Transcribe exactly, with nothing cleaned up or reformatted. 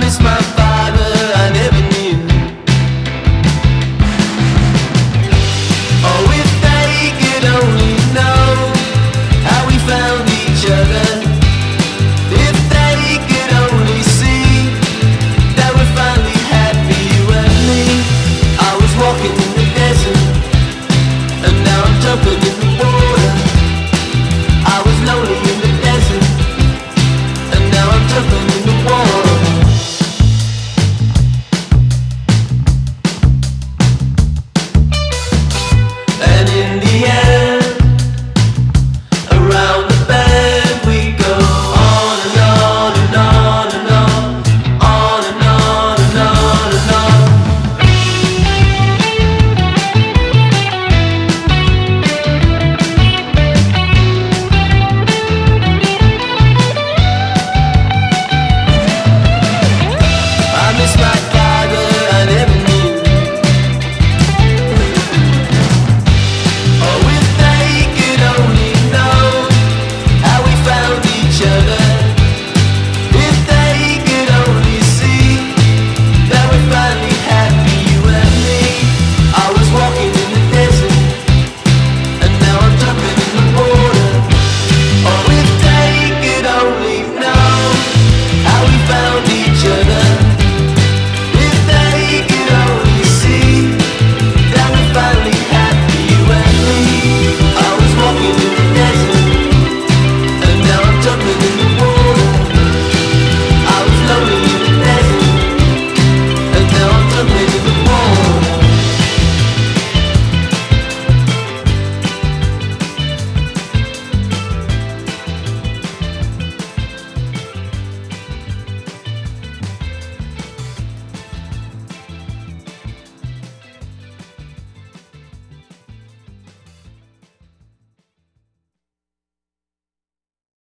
miss my father, I never knew. Oh, if they could only know how we found each other. If they could only see that we finally had me, you and me. I was walking in the desert, and now I'm jumping in the water. I was lonely in the desert, and now I'm jumping